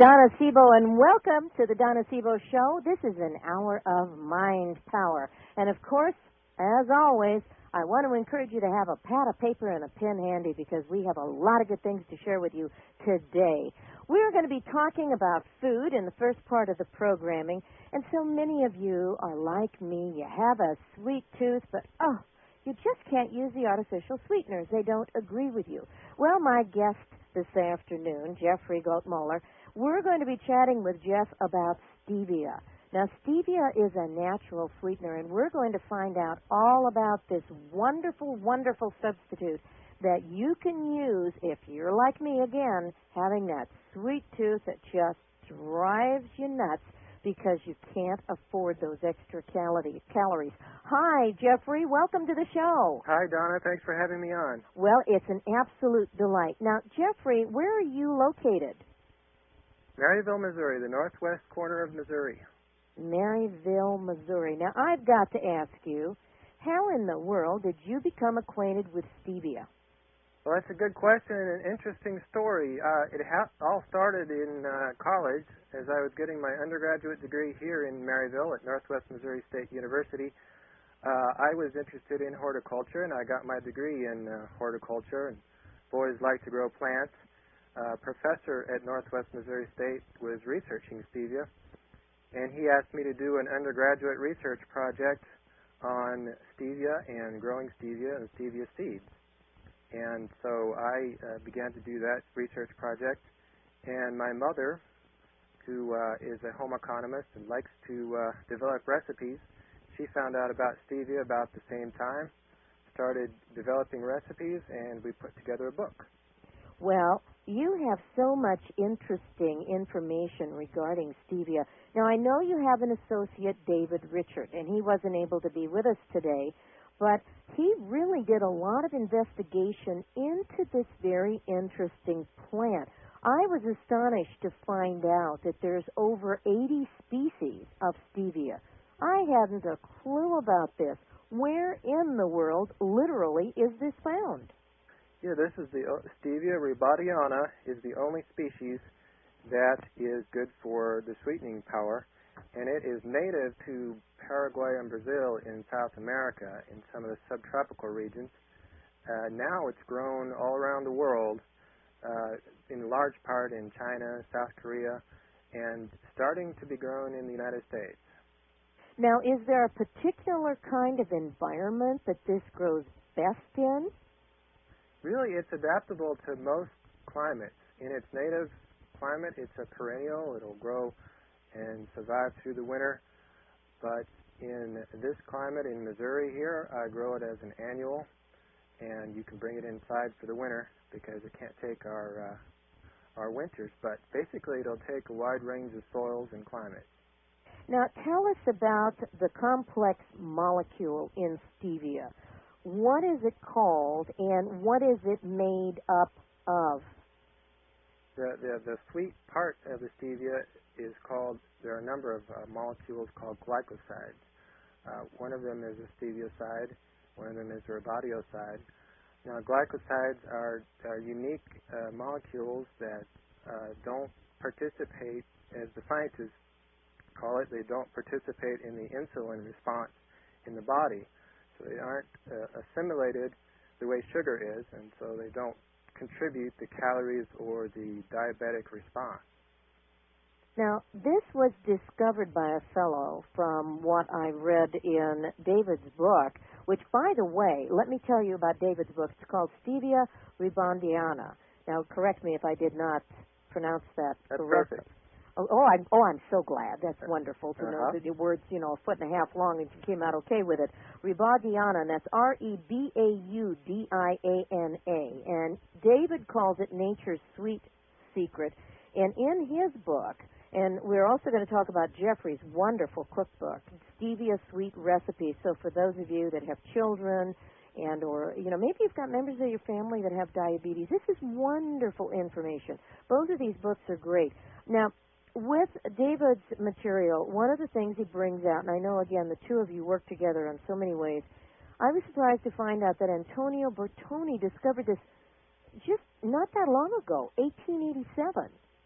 Donna Sebo, and welcome to the Donna Sebo Show. This is an hour of mind power. And of course, as always, I want to encourage you to have a pad of paper and a pen handy because we have a lot of good things to share with you today. We're going to be talking about food in the first part of the programming, and so many of you are like me. You have a sweet tooth, but you just can't use the artificial sweeteners. They don't agree with you. Well, my guest this afternoon, Jeffrey Gottmuller, we're going to be chatting with Jeff about stevia. Now, stevia is a natural sweetener, and we're going to find out all about this wonderful, wonderful substitute that you can use if you're like me again, having that sweet tooth that just drives you nuts because you can't afford those extra calories. Hi, Jeffrey. Welcome to the show. Hi, Donna. Thanks for having me on. Well, it's an absolute delight. Now, Jeffrey, where are you located? Maryville, Missouri, the northwest corner of Missouri. Maryville, Missouri. Now, I've got to ask you, how in the world did you become acquainted with stevia? Well, that's a good question and an interesting story. It all started in college as I was getting my undergraduate degree here in Maryville at Northwest Missouri State University. I was interested in horticulture, and I got my degree in horticulture, and boys like to grow plants. A professor at Northwest Missouri State was researching stevia, and he asked me to do an undergraduate research project on stevia and growing stevia and stevia seeds. And so I began to do that research project, and my mother, who is a home economist and likes to develop recipes, she found out about stevia about the same time, started developing recipes, and we put together a book. Well, you have so much interesting information regarding stevia. Now, I know you have an associate, David Richard, and he wasn't able to be with us today, but he really did a lot of investigation into this very interesting plant. I was astonished to find out that there's over 80 species of stevia. I hadn't a clue about this. Where in the world, literally, is this found? Yeah, this is the stevia rebaudiana is the only species that is good for the sweetening power, and it is native to Paraguay and Brazil in South America in some of the subtropical regions. Now it's grown all around the world, in large part in China, South Korea, and starting to be grown in the United States. Now, is there a particular kind of environment that this grows best in? Really, it's adaptable to most climates. In its native climate, it's a perennial. It'll grow and survive through the winter. But in this climate in Missouri here, I grow it as an annual, and you can bring it inside for the winter because it can't take our winters. But basically, it'll take a wide range of soils and climates. Now, tell us about the complex molecule in stevia. What is it called, and what is it made up of? The sweet part of the stevia is called, there are a number of molecules called glycosides. One of them is a stevioside, one of them is a rebaudioside. Now, glycosides are unique molecules that don't participate, as the scientists call it, they don't participate in the insulin response in the body. So they aren't assimilated the way sugar is, and so they don't contribute the calories or the diabetic response. Now, this was discovered by a fellow from what I read in David's book, which, by the way, let me tell you about David's book. It's called Stevia rebaudiana. Now, correct me if I did not pronounce that correctly. Perfect. I'm so glad. That's wonderful to know that the word's, a foot and a half long and you came out okay with it. Rebaudiana, and that's Rebaudiana. And David calls it nature's sweet secret. And in his book, and we're also going to talk about Jeffrey's wonderful cookbook, Stevia Sweet Recipes. So for those of you that have children and or, maybe you've got members of your family that have diabetes, this is wonderful information. Both of these books are great. Now, with David's material, one of the things he brings out, and I know, again, the two of you work together in so many ways, I was surprised to find out that Antonio Bertoni discovered this just not that long ago, 1887.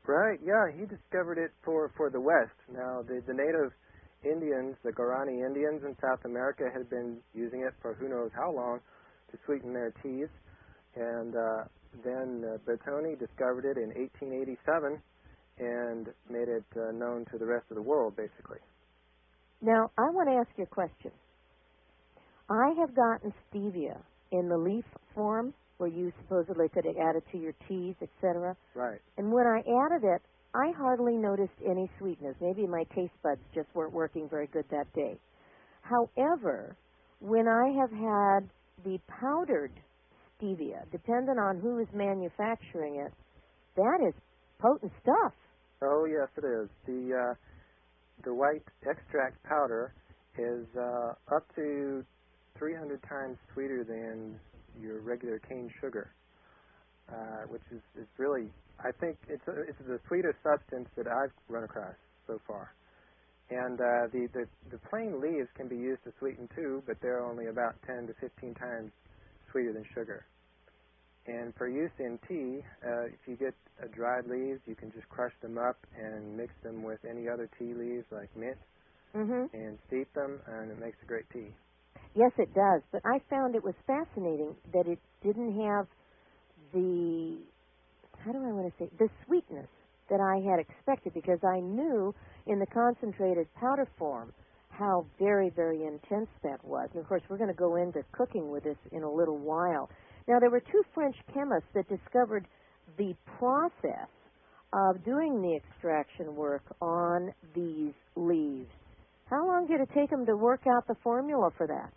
Right, yeah, he discovered it for the West. Now, the native Indians, the Guarani Indians in South America, had been using it for who knows how long to sweeten their teas. And then Bertoni discovered it in 1887 and made it known to the rest of the world, basically. Now, I want to ask you a question. I have gotten stevia in the leaf form, where you supposedly could add it to your teas, etc. Right. And when I added it, I hardly noticed any sweetness. Maybe my taste buds just weren't working very good that day. However, when I have had the powdered stevia, depending on who is manufacturing it, that is potent stuff. Oh, yes, it is. The white extract powder is up to 300 times sweeter than your regular cane sugar, which is really, I think it's the sweetest substance that I've run across so far. And the plain leaves can be used to sweeten too, but they're only about 10 to 15 times sweeter than sugar. And for use in tea, if you get dried leaves, you can just crush them up and mix them with any other tea leaves like mint and steep them, and it makes a great tea. Yes, it does. But I found it was fascinating that it didn't have the, how do I want to say, the sweetness that I had expected, because I knew in the concentrated powder form how very, very intense that was. And, of course, we're going to go into cooking with this in a little while. Now, there were two French chemists that discovered the process of doing the extraction work on these leaves. How long did it take them to work out the formula for that?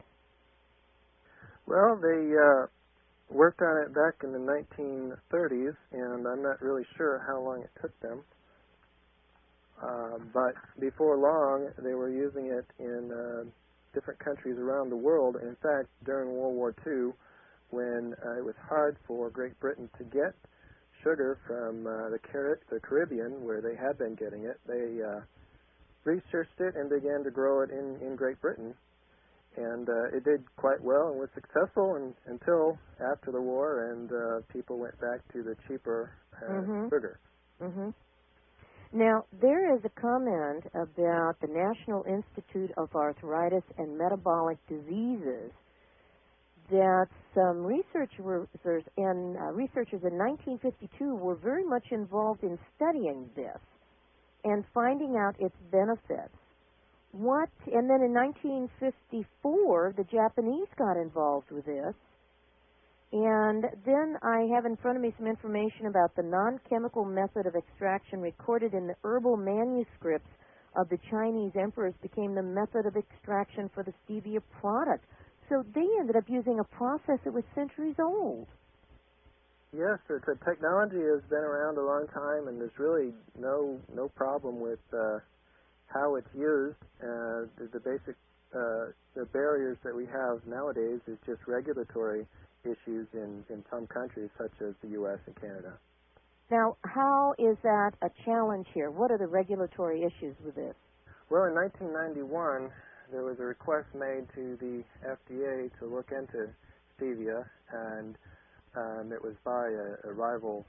Well, they worked on it back in the 1930s, and I'm not really sure how long it took them. But before long, they were using it in different countries around the world. In fact, during World War II, when it was hard for Great Britain to get sugar from the Caribbean, where they had been getting it, they researched it and began to grow it in Great Britain. And it did quite well and was successful until after the war, and people went back to the cheaper sugar. Mm-hmm. Now, there is a comment about the National Institute of Arthritis and Metabolic Diseases that some researchers in 1952 were very much involved in studying this and finding out its benefits. And then in 1954, the Japanese got involved with this. And then I have in front of me some information about the non-chemical method of extraction recorded in the herbal manuscripts of the Chinese emperors became the method of extraction for the stevia product. So they ended up using a process that was centuries old. Yes, the technology has been around a long time, and there's really no problem with how it's used. The basic the barriers that we have nowadays is just regulatory issues in some countries, such as the U.S. and Canada. Now, how is that a challenge here? What are the regulatory issues with this? Well, in 1991, there was a request made to the FDA to look into stevia, and it was by a rival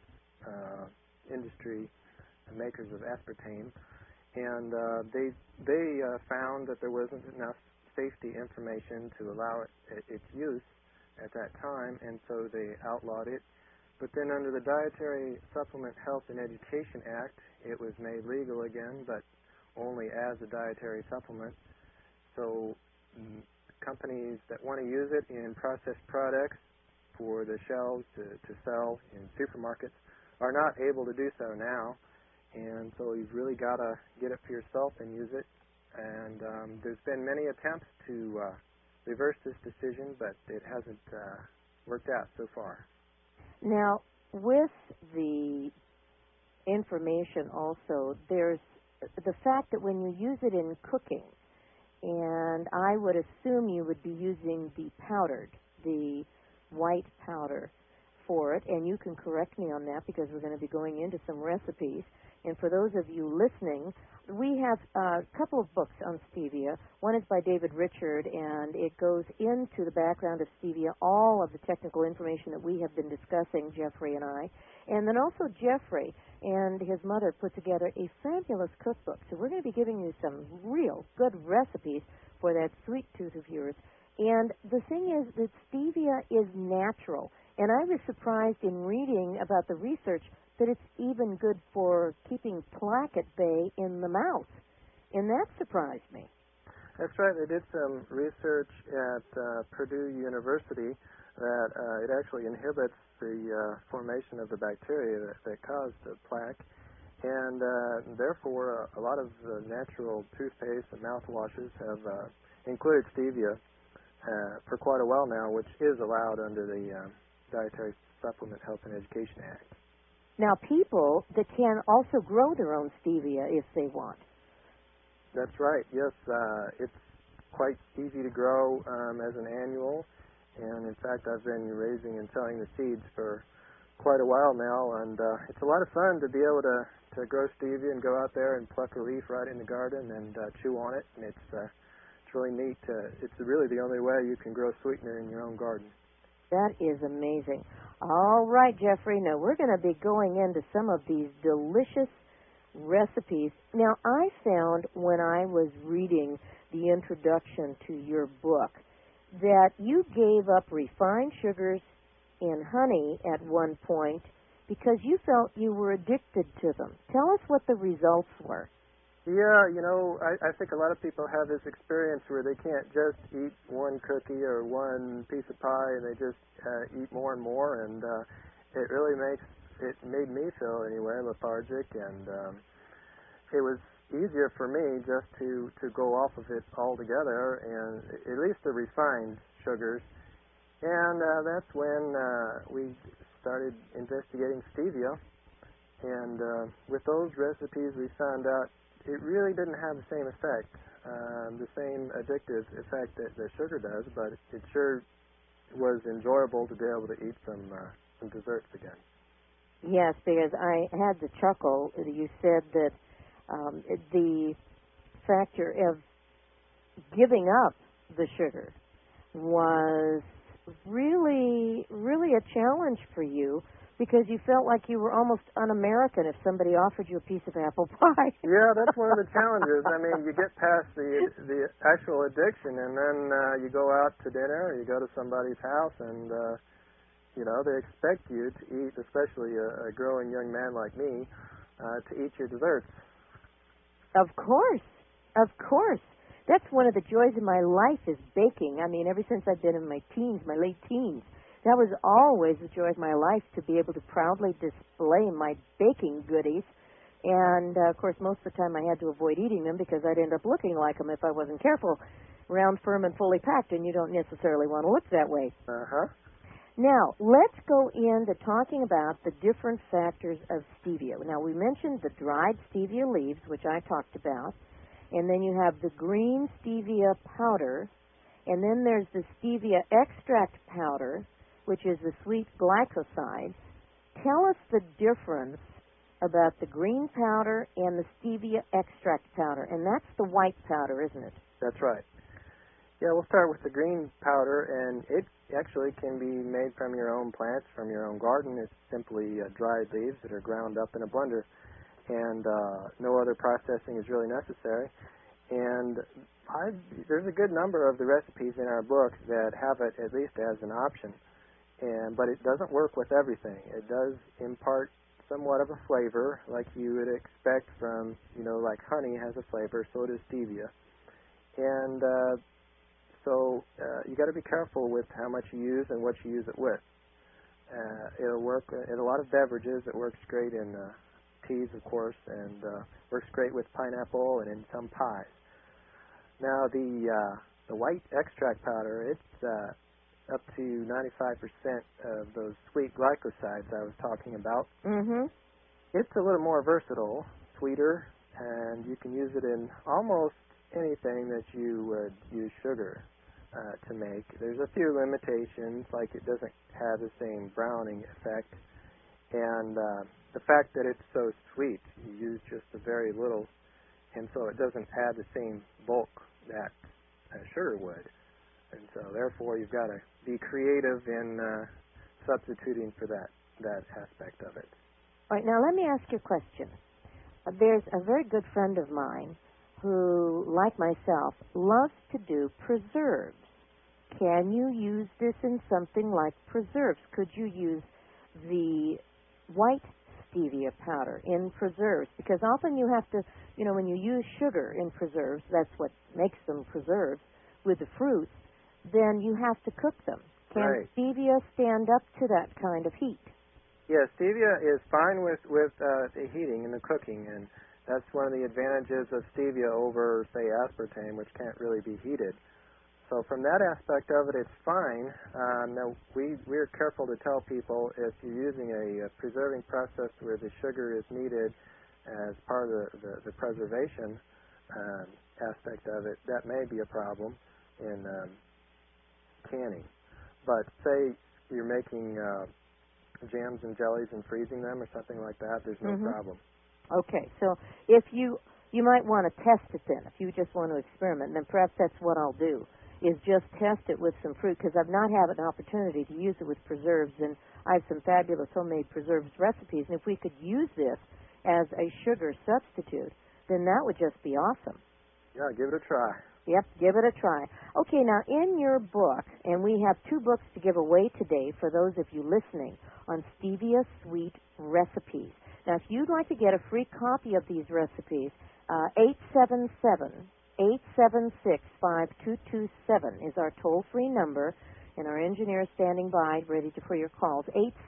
industry, makers of aspartame, and they found that there wasn't enough safety information to allow its use at that time, and so they outlawed it. But then under the Dietary Supplement Health and Education Act, it was made legal again, but only as a dietary supplement. So companies that want to use it in processed products for the shelves to sell in supermarkets are not able to do so now. And so you've really got to get it for yourself and use it. And there's been many attempts to reverse this decision, but it hasn't worked out so far. Now, with the information also, there's the fact that when you use it in cooking, and I would assume you would be using the powdered, the white powder for it, and you can correct me on that because we're going to be going into some recipes. And for those of you listening, we have a couple of books on stevia. One is by David Richard, and it goes into the background of stevia, all of the technical information that we have been discussing, Jeffrey and I. And then also Jeffrey and his mother put together a fabulous cookbook. So we're going to be giving you some real good recipes for that sweet tooth of yours. And the thing is that stevia is natural. And I was surprised in reading about the research that it's even good for keeping plaque at bay in the mouth. And that surprised me. That's right. They did some research at Purdue University that it actually inhibits the formation of the bacteria that cause the plaque. And therefore, a lot of natural toothpaste and mouthwashes have included stevia for quite a while now, which is allowed under the Dietary Supplement Health and Education Act. Now, people that can also grow their own stevia if they want. That's right. Yes, it's quite easy to grow as an annual, and in fact, I've been raising and selling the seeds for quite a while now, and it's a lot of fun to be able to grow stevia and go out there and pluck a leaf right in the garden and chew on it, and it's really neat. It's really the only way you can grow sweetener in your own garden. That is amazing. All right, Jeffrey, now we're going to be going into some of these delicious recipes. Now, I found when I was reading the introduction to your book that you gave up refined sugars and honey at one point because you felt you were addicted to them. Tell us what the results were. Yeah, I think a lot of people have this experience where they can't just eat one cookie or one piece of pie, and they just eat more and more, and it made me feel anyway lethargic, and it was easier for me just to go off of it altogether, and at least the refined sugars. And that's when we started investigating stevia, and with those recipes we found out it really didn't have the same effect, the same addictive effect that sugar does, but it sure was enjoyable to be able to eat some desserts again. Yes, because I had to chuckle. You said that the factor of giving up the sugar was really, really a challenge for you because you felt like you were almost un-American if somebody offered you a piece of apple pie. Yeah, that's one of the challenges. I mean, you get past the actual addiction, and then you go out to dinner, or you go to somebody's house, and they expect you to eat, especially a growing young man like me, to eat your desserts. Of course. That's one of the joys of my life is baking. I mean, ever since I've been in my teens, my late teens, that was always the joy of my life to be able to proudly display my baking goodies. And, of course, most of the time I had to avoid eating them because I'd end up looking like them if I wasn't careful. Round, firm, and fully packed, and you don't necessarily want to look that way. Uh-huh. Now, let's go into talking about the different factors of stevia. Now, we mentioned the dried stevia leaves, which I talked about, and then you have the green stevia powder, and then there's the stevia extract powder, which is the sweet glycosides. Tell us the difference about the green powder and the stevia extract powder, and that's the white powder, isn't it? That's right. Yeah, we'll start with the green powder, and it actually can be made from your own plants, from your own garden. It's simply dried leaves that are ground up in a blender, and no other processing is really necessary. And there's a good number of the recipes in our book that have it at least as an option, but it doesn't work with everything. It does impart somewhat of a flavor, like you would expect from, like honey has a flavor, so does stevia. And so you got to be careful with how much you use and what you use it with. It'll work in a lot of beverages. It works great in teas, of course, and works great with pineapple and in some pies. Now, the white extract powder, it's up to 95% of those sweet glycosides I was talking about. Mm-hmm. It's a little more versatile, sweeter, and you can use it in almost anything that you would use sugar to make. There's a few limitations, like it doesn't have the same browning effect, and the fact that it's so sweet, you use just a very little, and so it doesn't add the same bulk that sugar would. And so, therefore, you've got to be creative in substituting for that aspect of it. All right, now let me ask you a question. There's a very good friend of mine who, like myself, loves to do preserves. Can you use this in something like preserves? Could you use the white stevia powder in preserves? Because often you have to, when you use sugar in preserves, that's what makes them preserves, with the fruits, then you have to cook them. Can Right. stevia stand up to that kind of heat? Yeah, stevia is fine with the heating and the cooking, and that's one of the advantages of stevia over, say, aspartame, which can't really be heated. So from that aspect of it, it's fine. Now, we're careful to tell people if you're using a preserving process where the sugar is needed as part of the preservation aspect of it, that may be a problem in canning. But say you're making jams and jellies and freezing them or something like that, there's no problem. Okay, so if you might want to test it then, if you just want to experiment, then perhaps that's what I'll do, is just test it with some fruit, because I've not had an opportunity to use it with preserves, and I have some fabulous homemade preserves recipes, and if we could use this as a sugar substitute, then that would just be awesome. Yeah, give it a try. Yep, give it a try. Okay, now in your book, and we have 2 books to give away today for those of you listening on Stevia Sweet Recipes. Now, if you'd like to get a free copy of these recipes, 877-876-5227 is our toll-free number, and our engineer is standing by ready for your calls,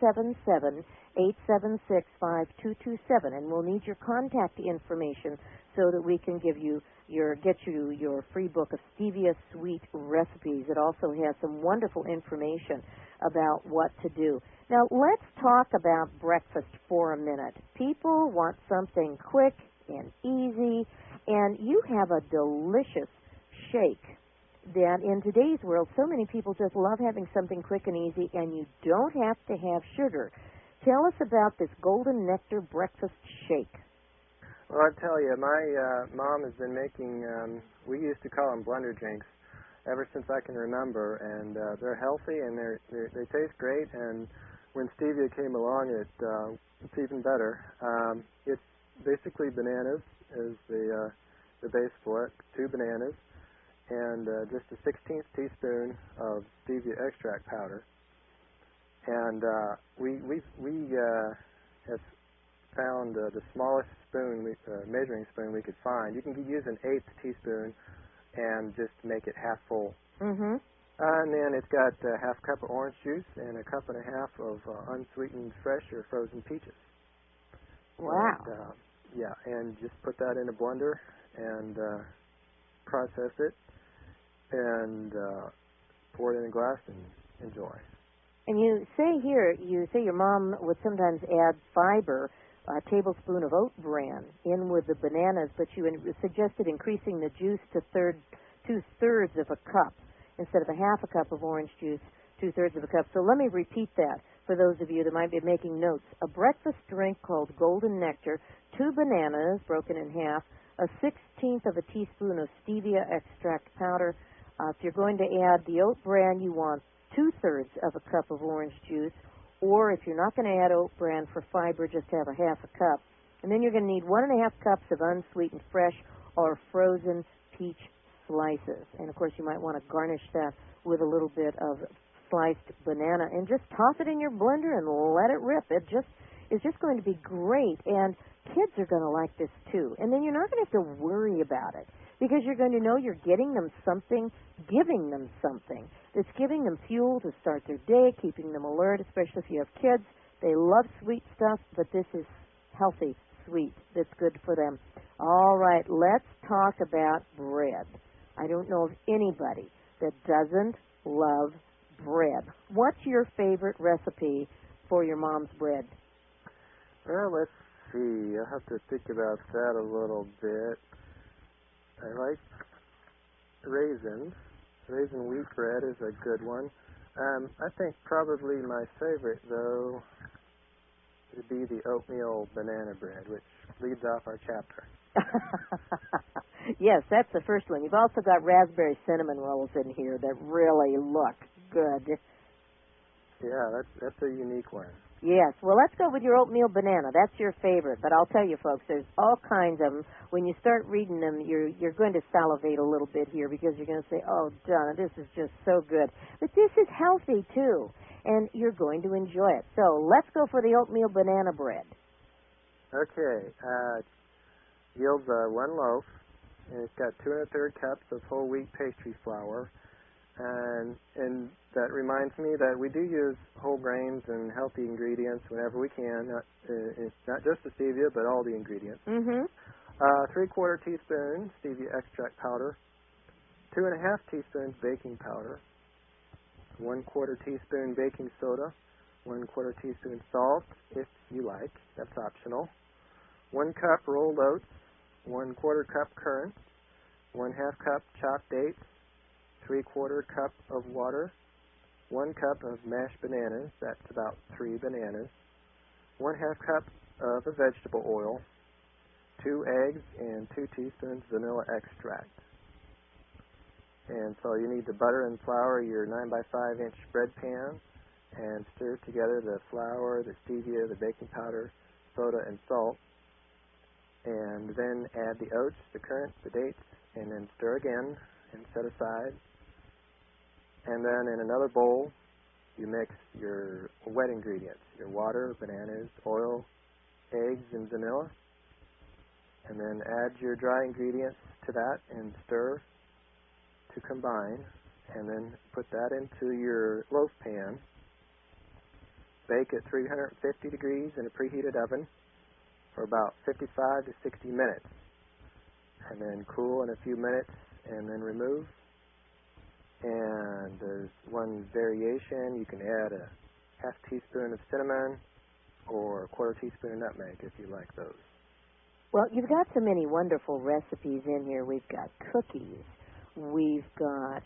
877-876-5227, and we'll need your contact information so that we can get you your free book of Stevia Sweet Recipes. It also has some wonderful information about what to do. Now, let's talk about breakfast for a minute. People want something quick and easy, and you have a delicious shake that in today's world, so many people just love having something quick and easy, and you don't have to have sugar. Tell us about this Golden Nectar Breakfast Shake. Well, I'll tell you, my mom has been making, we used to call them blender drinks, ever since I can remember, and they're healthy and they taste great, and when stevia came along, it's even better. It's basically bananas is the base for it, 2 bananas, and just a 1/16 teaspoon of stevia extract powder. And we have found the smallest measuring spoon we could find. You can use an 1/8 teaspoon and just make it half full. Mm-hmm. And then it's got a 1/2 cup of orange juice and a 1.5 cups of unsweetened fresh or frozen peaches. Wow. And, and just put that in a blender and process it and pour it in a glass and enjoy. And you say your mom would sometimes add fiber, a tablespoon of oat bran in with the bananas, but you suggested increasing the juice to 2/3 of a cup instead of a 1/2 cup of orange juice, 2/3 of a cup. So let me repeat that for those of you that might be making notes. A breakfast drink called Golden Nectar, 2 bananas broken in half, a 1/16 of a teaspoon of stevia extract powder. If you're going to add the oat bran, you want 2/3 of a cup of orange juice, or if you're not going to add oat bran for fiber, just have a 1/2 cup. And then you're going to need 1.5 cups of unsweetened fresh or frozen peach slices. And of course, you might want to garnish that with a little bit of sliced banana, and just toss it in your blender and let it rip. It's just going to be great, and kids are going to like this too. And then you're not going to have to worry about it, because you're going to know you're getting them something, giving them something that's giving them fuel to start their day, keeping them alert, especially if you have kids. They love sweet stuff, but this is healthy sweet that's good for them. All right, let's talk about bread. I don't know of anybody that doesn't love bread. What's your favorite recipe for your mom's bread? Well, let's see. I'll have to think about that a little bit. I like raisins. Raisin wheat bread is a good one. I think probably my favorite, though, would be the oatmeal banana bread, which leads off our chapter. Yes, that's the first one. You've also got raspberry cinnamon rolls in here that really look good. Yeah, that's a unique one. Yes. Well, let's go with your oatmeal banana. That's your favorite. But I'll tell you, folks, there's all kinds of them. When you start reading them, you're going to salivate a little bit here because you're going to say, oh, Donna, this is just so good. But this is healthy, too, and you're going to enjoy it. So let's go for the oatmeal banana bread. Okay. Yields one loaf, and it's got 2 1/3 cups of whole wheat pastry flour. And that reminds me that we do use whole grains and healthy ingredients whenever we can. It's not just the stevia, but all the ingredients. Mm-hmm. 3/4 teaspoon stevia extract powder, 2 1/2 teaspoons baking powder, 1/4 teaspoon baking soda, 1/4 teaspoon salt, if you like. That's optional. 1 cup rolled oats, 1/4 cup currants, 1/2 cup chopped dates, 3/4 cup of water, 1 cup of mashed bananas, that's about 3 bananas, 1/2 cup of a vegetable oil, 2 eggs, and 2 teaspoons vanilla extract. And so you need to butter and flour your 9 by 5 inch bread pan and stir together the flour, the stevia, the baking powder, soda, and salt. And then add the oats, the currants, the dates, and then stir again and set aside. And then in another bowl, you mix your wet ingredients, your water, bananas, oil, eggs, and vanilla. And then add your dry ingredients to that and stir to combine. And then put that into your loaf pan. Bake at 350 degrees in a preheated oven for about 55 to 60 minutes. And then cool in a few minutes and then remove. And there's one variation. You can add a 1/2 teaspoon of cinnamon or 1/4 teaspoon of nutmeg if you like those. Well, you've got so many wonderful recipes in here. We've got cookies. We've got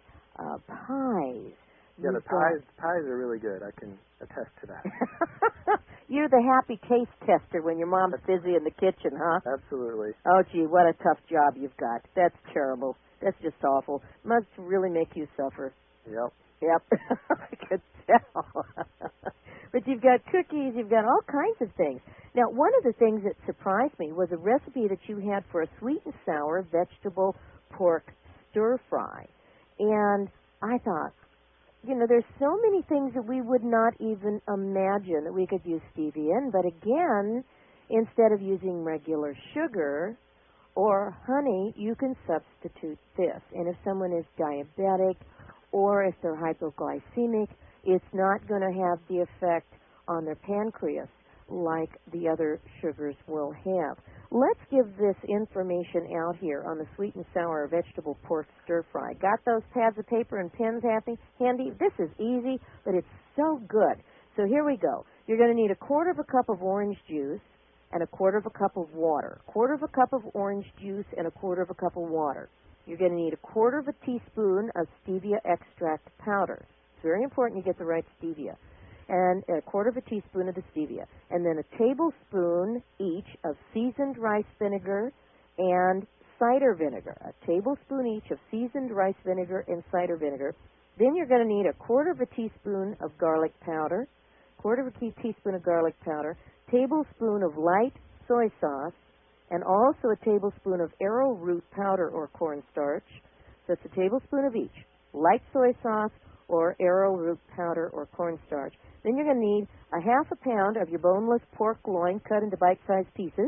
pies. Yeah, the pies are really good. I can attest to that. You're the happy taste tester when your mom's busy in the kitchen, huh? Absolutely. Oh, gee, what a tough job you've got. That's terrible. That's just awful. Must really make you suffer. Yep. I could tell. But you've got cookies, you've got all kinds of things. Now, one of the things that surprised me was a recipe that you had for a sweet and sour vegetable pork stir fry. And I thought, there's so many things that we would not even imagine that we could use stevia in. But again, instead of using regular sugar or honey, you can substitute this. And if someone is diabetic or if they're hypoglycemic, it's not going to have the effect on their pancreas like the other sugars will have. Let's give this information out here on the sweet and sour vegetable pork stir fry. Got those pads of paper and pens handy? This is easy, but it's so good. So here we go. You're going to need 1/4 cup of orange juice and 1/4 cup of water. 1/4 cup of orange juice and 1/4 cup of water. You're going to need 1/4 teaspoon of stevia extract powder. It's very important you get the right stevia. And 1/4 teaspoon of the stevia. And then a tablespoon each of seasoned rice vinegar and cider vinegar. A tablespoon each of seasoned rice vinegar and cider vinegar. Then you're going to need 1/4 teaspoon of garlic powder, 1/4 teaspoon of garlic powder, tablespoon of light soy sauce, and also a tablespoon of arrowroot powder or cornstarch. So it's a tablespoon of each. Light soy sauce or arrowroot powder or cornstarch. Then you're going to need 1/2 pound of your boneless pork loin cut into bite-sized pieces,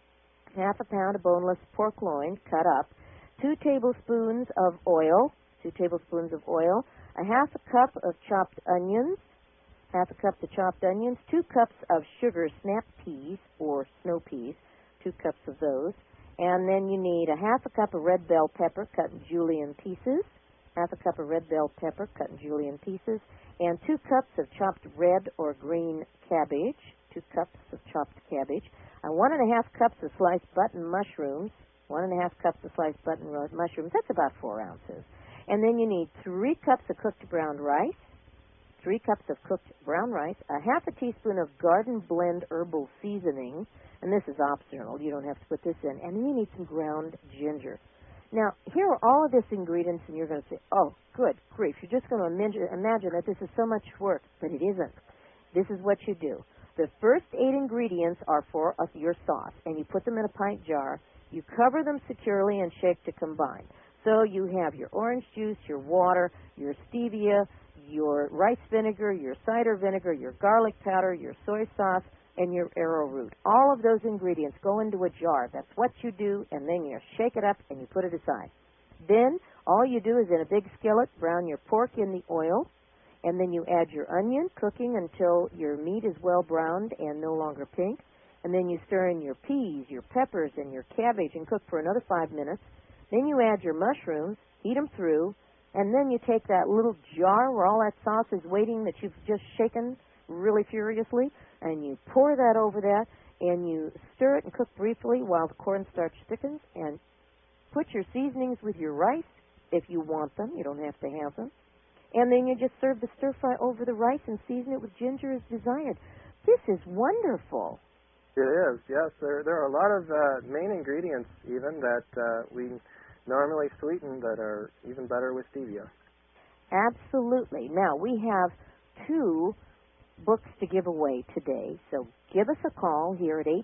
1/2 pound of boneless pork loin cut up, 2 tablespoons of oil, 1/2 cup of chopped onions, 1/2 cup of chopped onions, 2 cups of sugar snap peas or snow peas, 2 cups of those, and then you need 1/2 cup of red bell pepper cut in julienne pieces, 1/2 cup of red bell pepper cut in julienne pieces, and 2 cups of chopped red or green cabbage, 2 cups of chopped cabbage, and 1 1/2 cups of sliced button mushrooms, 1 1/2 cups of sliced button mushrooms. That's about 4 ounces. And then you need 3 cups of cooked brown rice, 3 cups of cooked brown rice, 1/2 teaspoon of garden blend herbal seasoning, and this is optional. You don't have to put this in. And then you need some ground ginger. Now, here are all of these ingredients, and you're going to say, oh, good grief. You're just going to imagine that this is so much work, but it isn't. This is what you do. The first 8 ingredients are for your sauce, and you put them in a pint jar. You cover them securely and shake to combine. So you have your orange juice, your water, your stevia, your rice vinegar, your cider vinegar, your garlic powder, your soy sauce, and your arrowroot. All of those ingredients go into a jar. That's what you do, and then you shake it up and you put it aside. Then all you do is in a big skillet, brown your pork in the oil, and then you add your onion, cooking until your meat is well browned and no longer pink. And then you stir in your peas, your peppers, and your cabbage and cook for another 5 minutes. Then you add your mushrooms, heat them through, and then you take that little jar where all that sauce is waiting that you've just shaken really furiously, and you pour that over that, and you stir it and cook briefly while the cornstarch thickens, and put your seasonings with your rice if you want them. You don't have to have them. And then you just serve the stir-fry over the rice and season it with ginger as desired. This is wonderful. It is, yes. There are a lot of main ingredients even that we normally sweeten that are even better with stevia. Absolutely. Now, we have 2 books to give away today, so give us a call here at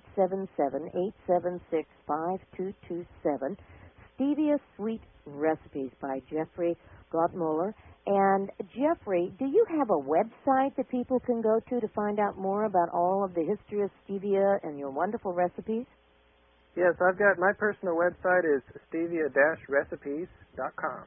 877-876-5227. Stevia Sweet Recipes by Jeffrey Gottmuller. And, Jeffrey, do you have a website that people can go to find out more about all of the history of stevia and your wonderful recipes? Yes, I've got my personal website is stevia-recipes.com.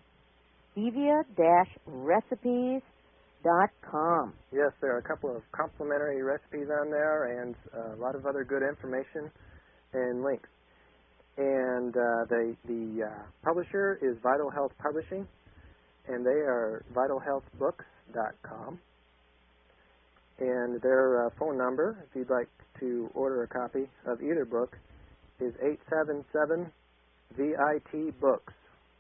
Stevia-recipes.com. Yes, there are a couple of complimentary recipes on there and a lot of other good information and links. And the publisher is Vital Health Publishing, and they are vitalhealthbooks.com. And their phone number, if you'd like to order a copy of either book, is 877-VIT-BOOKS.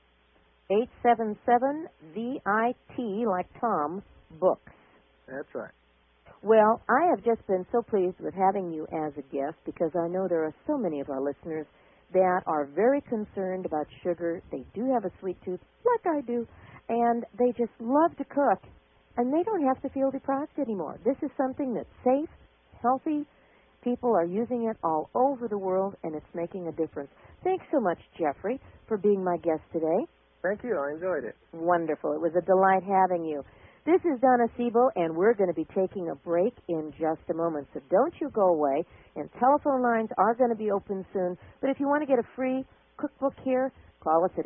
877-VIT, like Tom, Books. That's right. Well, I have just been so pleased with having you as a guest because I know there are so many of our listeners that are very concerned about sugar. They do have a sweet tooth, like I do, and they just love to cook, and they don't have to feel deprived anymore. This is something that's safe, healthy. People are using it all over the world, and it's making a difference. Thanks so much, Jeffrey, for being my guest today. Thank you. I enjoyed it. Wonderful. It was a delight having you. This is Donna Sebo, and we're going to be taking a break in just a moment, so don't you go away. And telephone lines are going to be open soon, but if you want to get a free cookbook here, call us at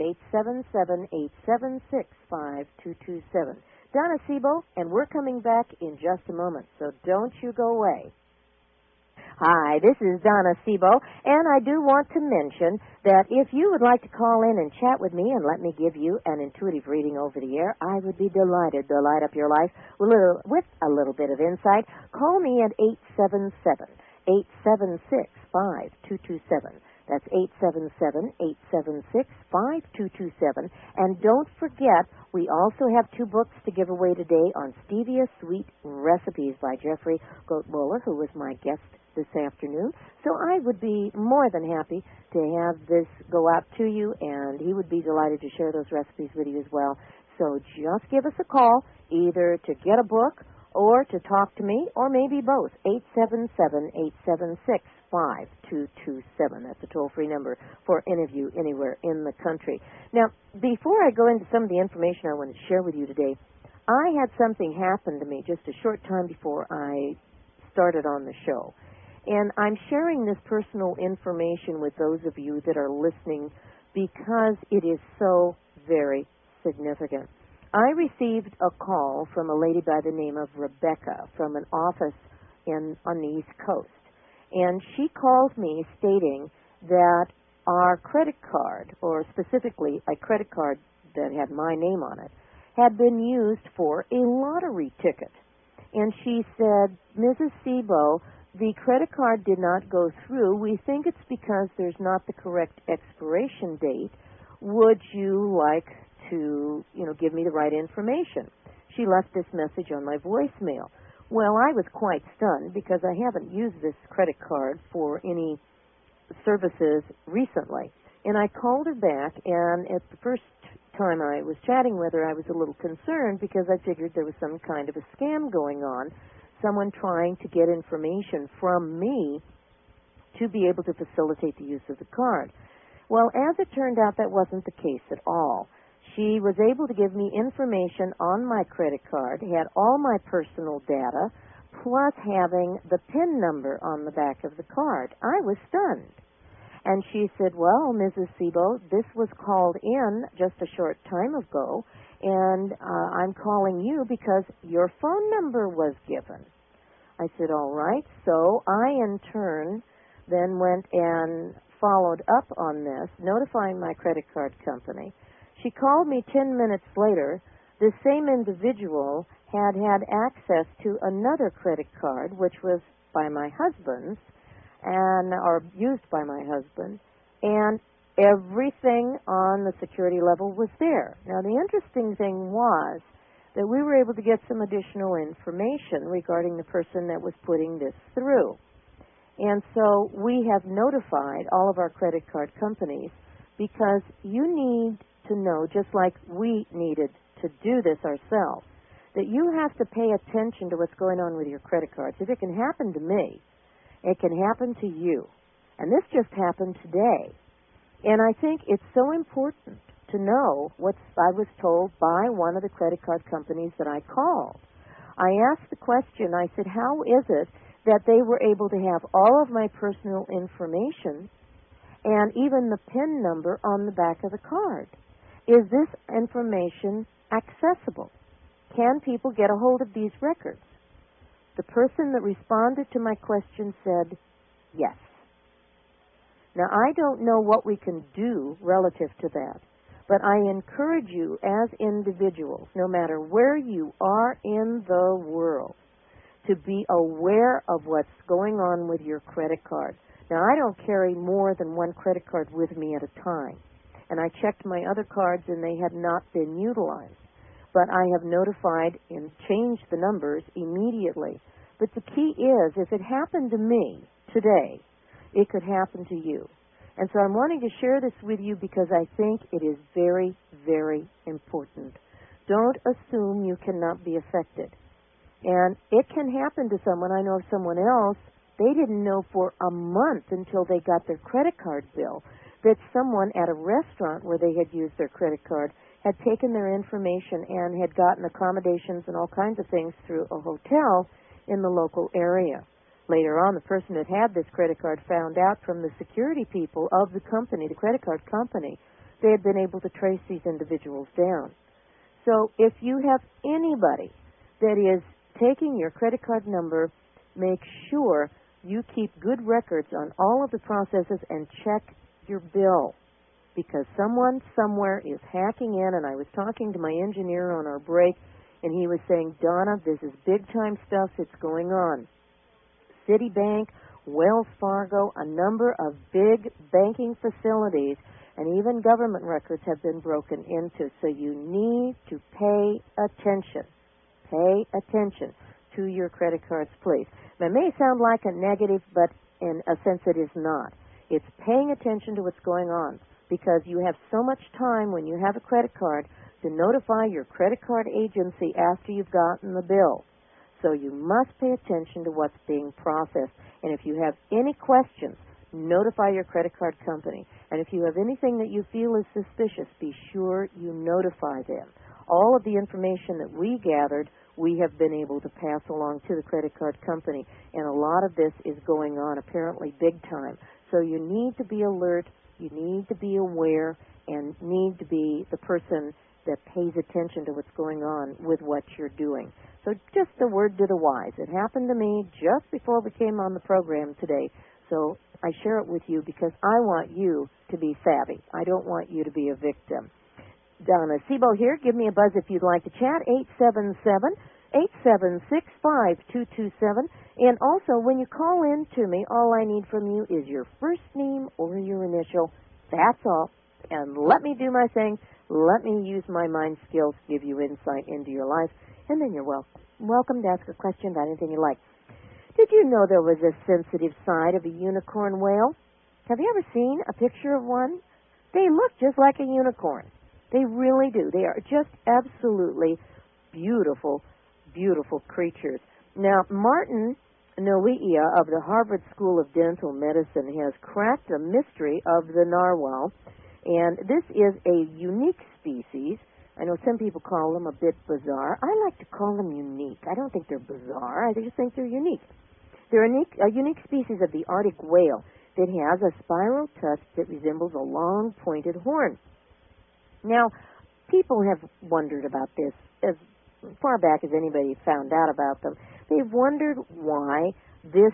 877-876-5227. Donna Sebo, and we're coming back in just a moment, so don't you go away. Hi, this is Donna Sebo, and I do want to mention that if you would like to call in and chat with me and let me give you an intuitive reading over the air, I would be delighted to light up your life with a little bit of insight. Call me at 877-876-5227. That's 877-876-5227. And don't forget, we also have 2 books to give away today on Stevia Sweet Recipes by Jeffrey Gottmuller, who was my guest this afternoon. So I would be more than happy to have this go out to you, and he would be delighted to share those recipes with you as well. So just give us a call, either to get a book or to talk to me, or maybe both. 877-876-5227. That's a toll-free number for interview anywhere in the country. Now, before I go into some of the information I want to share with you today, I had something happen to me just a short time before I started on the show. And I'm sharing this personal information with those of you that are listening because it is so very significant. I received a call from a lady by the name of Rebecca from an office on the East Coast. And she called me stating that our credit card, or specifically a credit card that had my name on it, had been used for a lottery ticket. And she said, Mrs. Sebo, the credit card did not go through. We think it's because there's not the correct expiration date. Would you like to, give me the right information? She left this message on my voicemail. Well, I was quite stunned because I haven't used this credit card for any services recently. And I called her back, and at the first time I was chatting with her, I was a little concerned because I figured there was some kind of a scam going on. someone trying to get information from me to be able to facilitate the use of the card. Well, as it turned out, that wasn't the case at all. She was able to give me information on my credit card, had all my personal data, plus having the PIN number on the back of the card. I was stunned. And she said, well, Mrs. Sebo, this was called in just a short time ago, and I'm calling you because your phone number was given. I said, all right. So I, in turn, then went and followed up on this, notifying my credit card company. She called me 10 minutes later. The same individual had access to another credit card, which was by my husband's, or used by my husband, and everything on the security level was there. Now, the interesting thing was that we were able to get some additional information regarding the person that was putting this through. And so we have notified all of our credit card companies, because you need to know, just like we needed to do this ourselves, that you have to pay attention to what's going on with your credit cards. If it can happen to me, it can happen to you. And this just happened today. And I think it's so important to know what I was told by one of the credit card companies that I called. I asked the question, I said, how is it that they were able to have all of my personal information and even the PIN number on the back of the card? Is this information accessible? Can people get a hold of these records? The person that responded to my question said, yes. Now, I don't know what we can do relative to that, but I encourage you as individuals, no matter where you are in the world, to be aware of what's going on with your credit card. Now, I don't carry more than one credit card with me at a time, and I checked my other cards and they had not been utilized. But I have notified and changed the numbers immediately. But the key is, if it happened to me today, it could happen to you. And so I'm wanting to share this with you because I think it is very, very important. Don't assume you cannot be affected. And it can happen to someone. I know of someone else, they didn't know for a month until they got their credit card bill that someone at a restaurant where they had used their credit card had taken their information and had gotten accommodations and all kinds of things through a hotel in the local area. Later on, the person that had this credit card found out from the security people of the company, the credit card company, they had been able to trace these individuals down. So if you have anybody that is taking your credit card number, make sure you keep good records on all of the processes and check your bill, because someone somewhere is hacking in. And I was talking to my engineer on our break, and he was saying, Donna, this is big-time stuff that's going on. Citibank, Wells Fargo, a number of big banking facilities, and even government records have been broken into. So you need to pay attention. Pay attention to your credit cards, please. Now, it may sound like a negative, but in a sense it is not. It's paying attention to what's going on, because you have so much time when you have a credit card to notify your credit card agency after you've gotten the bill. So you must pay attention to what's being processed. And if you have any questions, notify your credit card company. And if you have anything that you feel is suspicious, be sure you notify them. All of the information that we gathered, we have been able to pass along to the credit card company. And a lot of this is going on apparently big time. So you need to be alert, you need to be aware, and need to be the person that pays attention to what's going on with what you're doing. So just a word to the wise. It happened to me just before we came on the program today. So I share it with you because I want you to be savvy. I don't want you to be a victim. Donna Sebo here. Give me a buzz if you'd like to chat. 877-876-5227. And also, when you call in to me, all I need from you is your first name or your initial. That's all. And let me do my thing. Let me use my mind skills to give you insight into your life. And then you're welcome to ask a question about anything you like. Did you know there was a sensitive side of a unicorn whale? Have you ever seen a picture of one? They look just like a unicorn. They really do. They are just absolutely beautiful, beautiful creatures. Now, Martin Noia of the Harvard School of Dental Medicine has cracked the mystery of the narwhal, and this is a unique species. I know some people call them a bit bizarre. I like to call them unique. I don't think they're bizarre. I just think they're unique. They're a unique species of the Arctic whale that has a spiral tusk that resembles a long pointed horn. Now, people have wondered about this as far back as anybody found out about them. They've wondered why this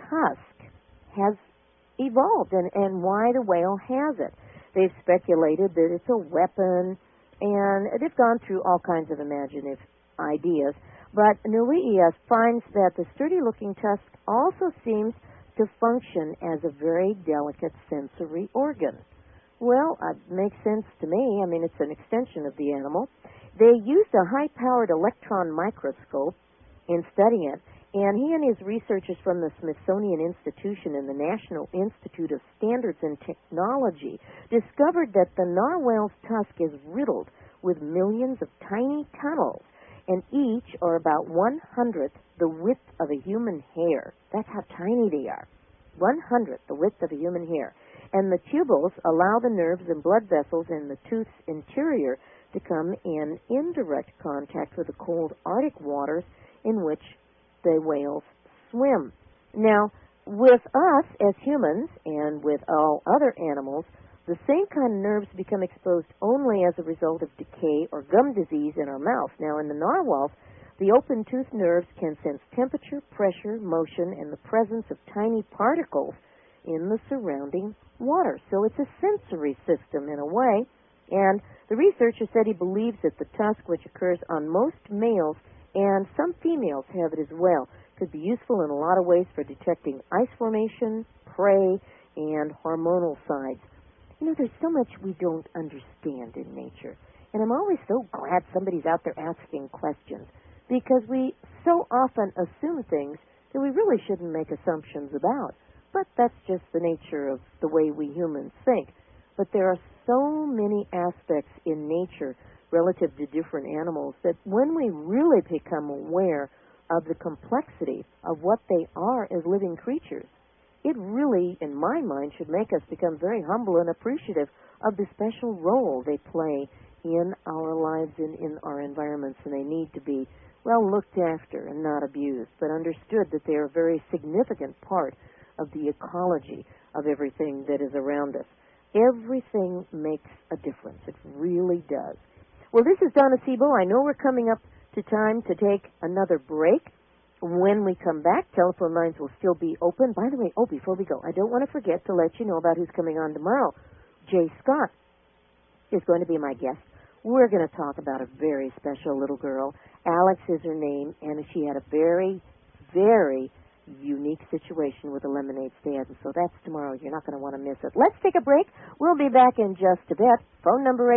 tusk has evolved and why the whale has it. They've speculated that it's a weapon, and they've gone through all kinds of imaginative ideas. But Noia finds that the sturdy-looking tusk also seems to function as a very delicate sensory organ. Well, it makes sense to me. I mean, it's an extension of the animal. They used a high-powered electron microscope in studying it, and he and his researchers from the Smithsonian Institution and the National Institute of Standards and Technology discovered that the narwhal's tusk is riddled with millions of tiny tunnels, and each are about 1/100th the width of a human hair. That's how tiny they are. 1/100th the width of a human hair. And the tubules allow the nerves and blood vessels in the tooth's interior to come in indirect contact with the cold Arctic waters in which the whales swim. Now, with us as humans and with all other animals, the same kind of nerves become exposed only as a result of decay or gum disease in our mouth. Now, in the narwhals, the open tooth nerves can sense temperature, pressure, motion, and the presence of tiny particles in the surrounding water. So it's a sensory system in a way. And the researcher said he believes that the tusk, which occurs on most males and some females have it as well, could be useful in a lot of ways for detecting ice formation, prey, and hormonal signs. You know, there's so much we don't understand in nature. And I'm always so glad somebody's out there asking questions, because we so often assume things that we really shouldn't make assumptions about. But that's just the nature of the way we humans think. But there are so many aspects in nature relative to different animals that when we really become aware of the complexity of what they are as living creatures, it really, in my mind, should make us become very humble and appreciative of the special role they play in our lives and in our environments, and they need to be well looked after and not abused, but understood that they are a very significant part of the ecology of everything that is around us. Everything makes a difference. It really does. Well, this is Donna Sebo. I know we're coming up to time to take another break. When we come back, telephone lines will still be open. By the way, before we go, I don't want to forget to let you know about who's coming on tomorrow. Jay Scott is going to be my guest. We're going to talk about a very special little girl. Alex is her name, and she had a very, very unique situation with a lemonade stand. So that's tomorrow. You're not going to want to miss it. Let's take a break. We'll be back in just a bit. Phone number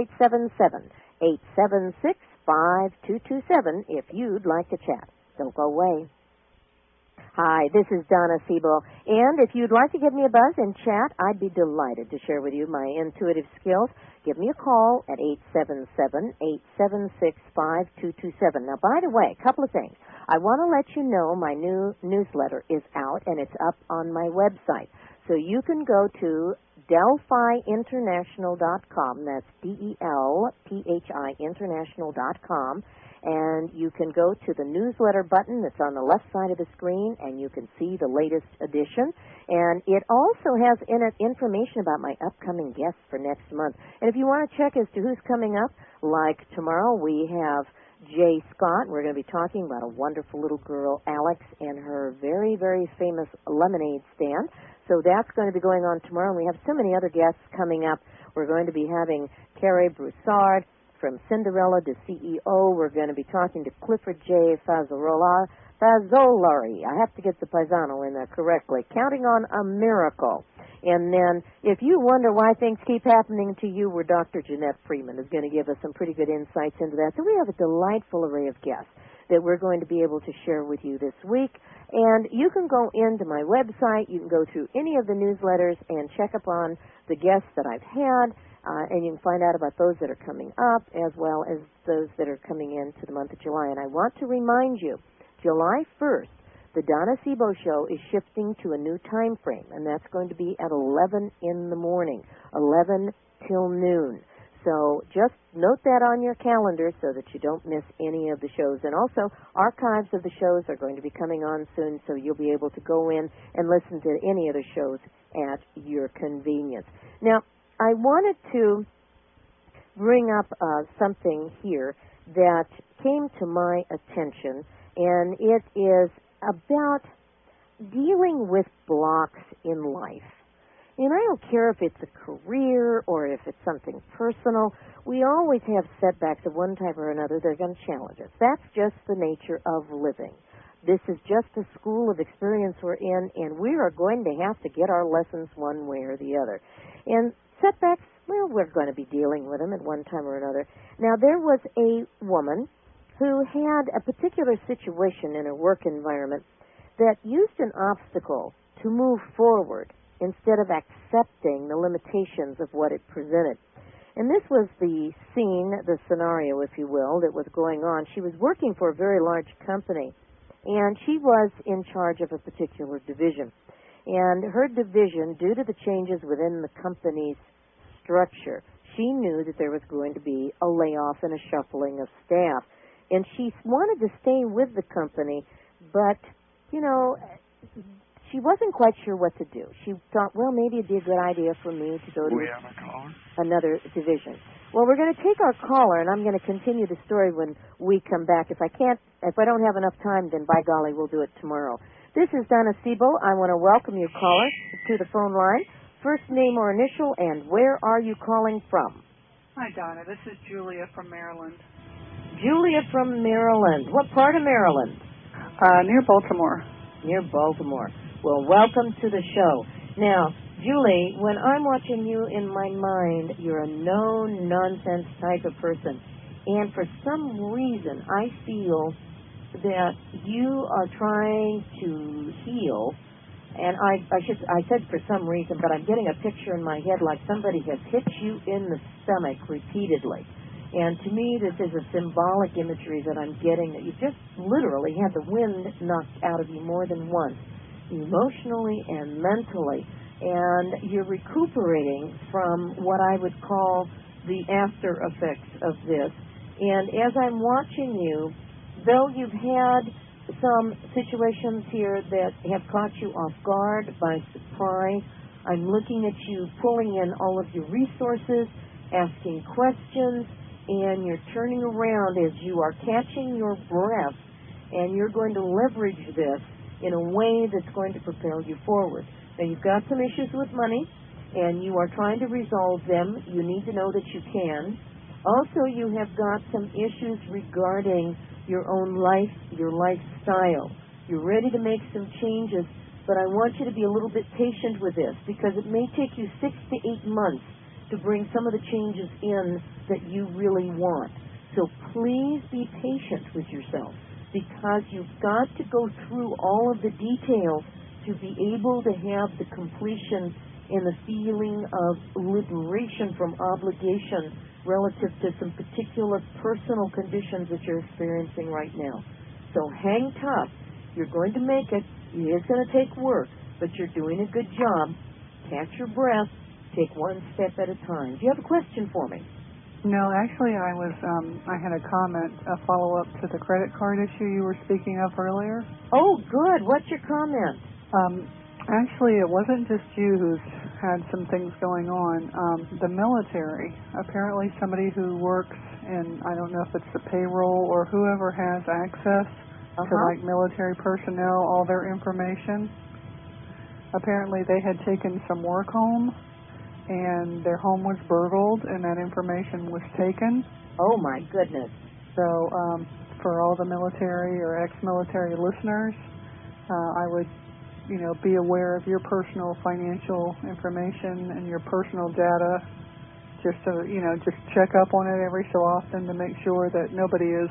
877-876-5227 if you'd like to chat. Don't go away. Hi, this is Donna Sebo, and if you'd like to give me a buzz and chat, I'd be delighted to share with you my intuitive skills. Give me a call at 877-876-5227. Now, by the way, a couple of things. I want to let you know my new newsletter is out, and it's up on my website. So you can go to DelphiInternational.com. That's DELPHI International.com. And you can go to the newsletter button that's on the left side of the screen, and you can see the latest edition. And it also has in it information about my upcoming guests for next month. And if you want to check as to who's coming up, like tomorrow we have Jay Scott. We're going to be talking about a wonderful little girl, Alex, and her very, very famous lemonade stand. So that's going to be going on tomorrow. And we have so many other guests coming up. We're going to be having Carrie Broussard from Cinderella to CEO. We're going to be talking to Clifford J. Fazzolari. I have to get the Paisano in there correctly. Counting on a Miracle. And then, if you wonder why things keep happening to you, where Dr. Jeanette Freeman is going to give us some pretty good insights into that. So we have a delightful array of guests that we're going to be able to share with you this week. And you can go into my website. You can go through any of the newsletters and check up on the guests that I've had. And you can find out about those that are coming up as well as those that are coming into the month of July. And I want to remind you, July 1st, the Donna Sebo Show is shifting to a new time frame, and that's going to be at 11 in the morning, 11 till noon. So just note that on your calendar so that you don't miss any of the shows. And also, archives of the shows are going to be coming on soon, so you'll be able to go in and listen to any of the shows at your convenience. Now, I wanted to bring up something here that came to my attention, and it is about dealing with blocks in life. And I don't care if it's a career or if it's something personal. We always have setbacks of one type or another that are going to challenge us. That's just the nature of living. This is just a school of experience we're in, and we are going to have to get our lessons one way or the other. And setbacks, well, we're going to be dealing with them at one time or another. Now, there was a woman who had a particular situation in her work environment that used an obstacle to move forward instead of accepting the limitations of what it presented. And this was the scene, the scenario, if you will, that was going on. She was working for a very large company, and she was in charge of a particular division. And her division, due to the changes within the company's structure, she knew that there was going to be a layoff and a shuffling of staff. And she wanted to stay with the company, but, you know, she wasn't quite sure what to do. She thought, well, maybe it'd be a good idea for me to go to another division. Well, we're going to take our caller, and I'm going to continue the story when we come back. If I don't have enough time, then by golly, we'll do it tomorrow. This is Donna Sebo. I want to welcome you, caller, to the phone line. First name or initial, and where are you calling from? Hi, Donna. This is Julia from Maryland. Julia from Maryland. What part of Maryland? Near Baltimore. Near Baltimore. Well, welcome to the show. Now, Julie, when I'm watching you in my mind, you're a no-nonsense type of person. And for some reason, I feel that you are trying to heal. And I said for some reason, but I'm getting a picture in my head like somebody has hit you in the stomach repeatedly. And to me, this is a symbolic imagery that I'm getting, that you just literally had the wind knocked out of you more than once, emotionally and mentally. And you're recuperating from what I would call the after effects of this. And as I'm watching you, though you've had some situations here that have caught you off guard, by surprise, I'm looking at you pulling in all of your resources, asking questions, and you're turning around as you are catching your breath, and you're going to leverage this in a way that's going to propel you forward. Now, you've got some issues with money, and you are trying to resolve them. You need to know that you can. Also, you have got some issues regarding your own life, your lifestyle. You're ready to make some changes, but I want you to be a little bit patient with this, because it may take you 6 to 8 months to bring some of the changes in that you really want. So please be patient with yourself, because you've got to go through all of the details to be able to have the completion and the feeling of liberation from obligation relative to some particular personal conditions that you're experiencing right now. So hang tough. You're going to make it. It is going to take work, but you're doing a good job. Catch your breath. Take one step at a time. Do you have a question for me? No, actually, I had a comment, a follow-up to the credit card issue you were speaking of earlier. Oh, good. What's your comment? Actually, it wasn't just you who's had some things going on. The military, apparently somebody who works in, I don't know if it's the payroll or whoever has access to, like, military personnel, all their information. Apparently they had taken some work home, and their home was burgled, and that information was taken. Oh, my goodness. So for all the military or ex-military listeners, I would, be aware of your personal financial information and your personal data, just to, just check up on it every so often to make sure that nobody is,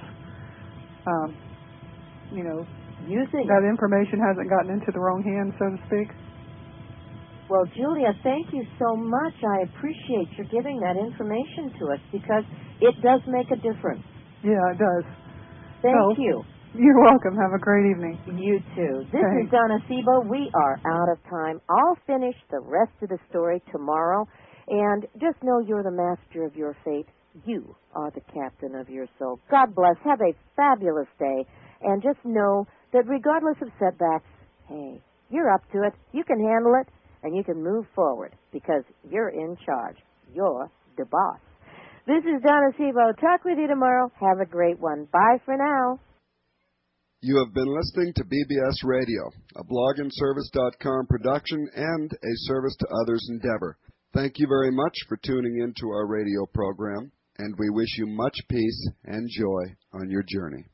using that information hasn't gotten into the wrong hands, so to speak. Well, Julia, thank you so much. I appreciate you giving that information to us, because it does make a difference. Yeah, it does. Thank you. You're welcome. Have a great evening. You too. This Thanks. is Donna Sebo. We are out of time. I'll finish the rest of the story tomorrow. And just know you're the master of your fate. You are the captain of your soul. God bless. Have a fabulous day. And just know that regardless of setbacks, hey, you're up to it. You can handle it, and you can move forward because you're in charge. You're the boss. This is Donna Sebo. Talk with you tomorrow. Have a great one. Bye for now. You have been listening to BBS Radio, a blogandservice.com production and a service to others endeavor. Thank you very much for tuning in to our radio program, and we wish you much peace and joy on your journey.